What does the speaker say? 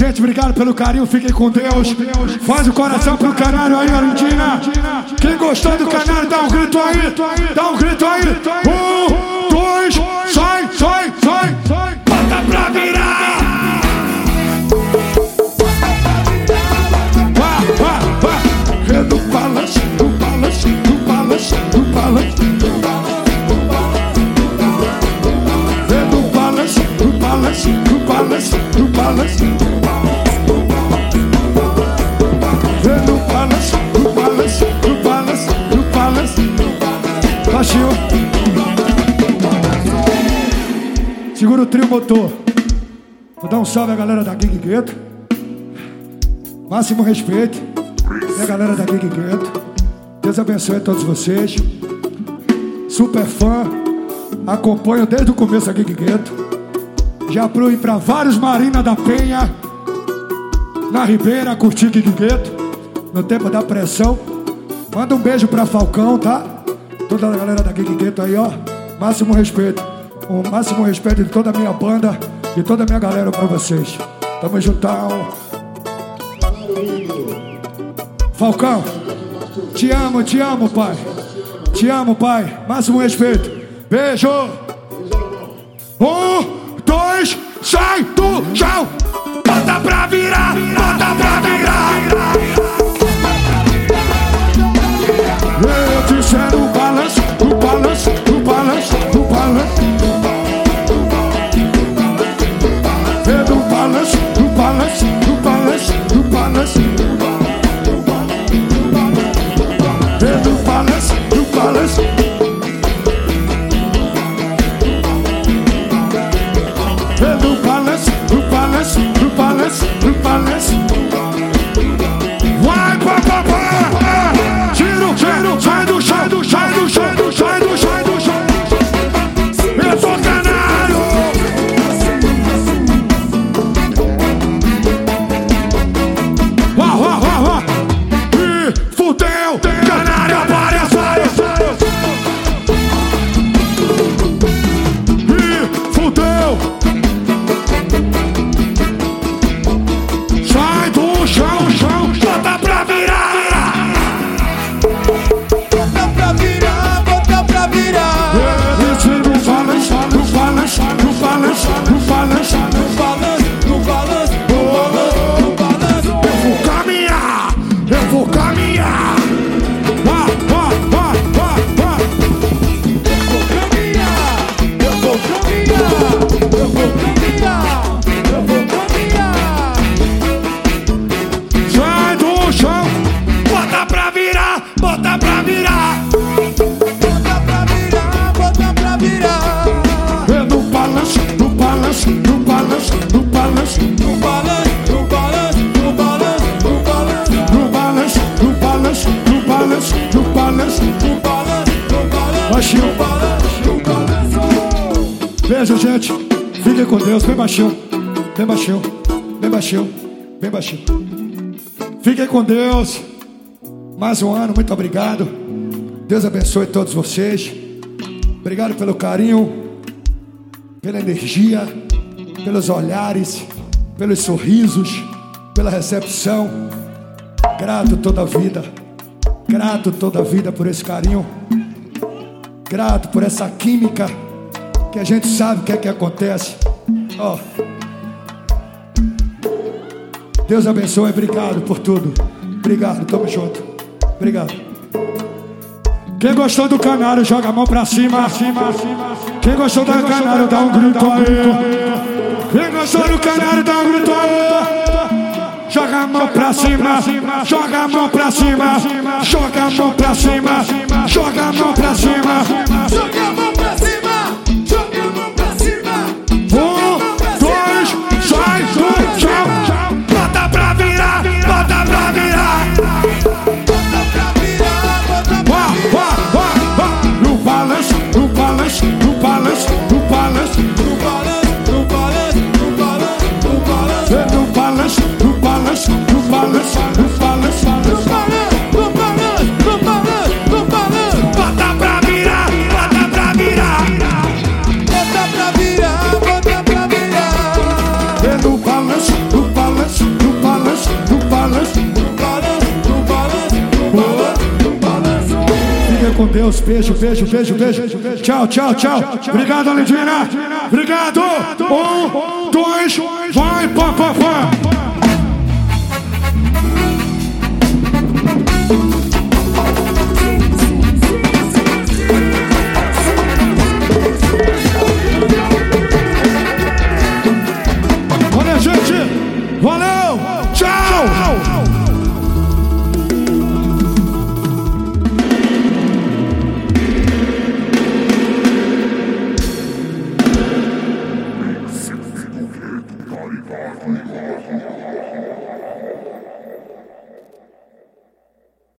Gente, obrigado pelo carinho, fiquem com Deus. Faz o coração pro Canário aí, Argentina. Quem gostou do Canário, dá um grito aí. Dá um grito aí. 1, 2, sai, sai, sai, sai. Bota pra virar. É do balanço, do balanço, do balanço, do balanço. É do balanço, do balanço, do balanço, do balanço. É do balanço, do balanço, do balanço, do balanço. Baixinho. Segura o trio motor. Vou dar um salve à galera da Gig Gueto. Máximo respeito. E a galera da Gig Gueto. Deus abençoe a todos vocês. Super fã. Acompanho desde o começo a Gig Gueto. Já fui pra vários Marina da Penha, na Ribeira, curti Gig Gueto no tempo da pressão. Manda um beijo pra Falcão, tá? Toda a galera da Gig Gueto aí, ó. Máximo respeito. O máximo respeito de toda a minha banda e toda a minha galera pra vocês. Tamo juntão. Falcão, te amo, pai. Te amo, pai. Máximo respeito. Beijo. 1, 2, sai do chão. Bota pra virar, bota pra virar. Eu disse é no balanço, no balanço, no balanço, no balanço. É no balanço, no balanço, no balanço, no balanço. É no balanço, no balanço. No balanço, no balanço, no balanço, no balanço. Vai, papapá. Tiro, tiro, sai do chão, do chão, do chão, do chão, do chão, do chão. Eu sou Canário. E fudeu, Canário apareceu. E fudeu. Sai do chão, chão, bota pra virar. Bota pra virar, bota pra virar. Esse no balanço, no balanço, no balanço, no balanço, No balanço, no balanço, no balanço, no balanço. eu vou caminhar, eu vou caminhar. Vá. Eu vou caminhar, eu vou caminhar, eu vou caminhar. Sai do chão, bota pra virar, bota pra virar. Bota pra virar, bota pra virar. É no balanço, no balanço, no balanço, no balanço. No balanço, no balanço, no balanço, no balanço. No balanço, no balanço, no balanço, no balanço. No balanço, no balanço, Baixinho. no balanço, no balanço. Beijo, gente. Fiquem com Deus, bem baixinho. Bem baixinho, bem baixinho, bem baixinho. Fiquem com Deus. Mais um ano, muito obrigado. Deus abençoe todos vocês. Obrigado pelo carinho, pela energia, pelos olhares, pelos sorrisos, pela recepção. Grato toda a vida. Grato toda a vida por esse carinho. Grato por essa química que a gente sabe o que é que acontece. Ó. Deus abençoe, obrigado por tudo. Obrigado, tamo junto. Obrigado. Quem gostou do Canário, joga a mão pra cima. Quem gostou do Canário, dá um grito aí. Quem gostou do Canário, dá um grito aí. Joga a mão pra cima, joga a mão pra cima, joga a mão pra cima, joga a mão pra cima. Joga a mão pra cima, joga a mão pra cima. 1, 2, sai do chão. Bota pra virar, bota pra virar. Bota pra virar, bota pra virar. No balanço, no balanço, no balanço, no balanço. No balanço, no balanço, no balanço, no balanço. No balanço, no balanço, no balanço, no balanço, no balanço. No balanço, no balanço, no balanço. Bota pra virar, bota Deus, beijo, beijo, beijo, beijo. Tchau, tchau, tchau. Obrigado, Lindina. Obrigado. 1, 2, vai, pá, pá, pá.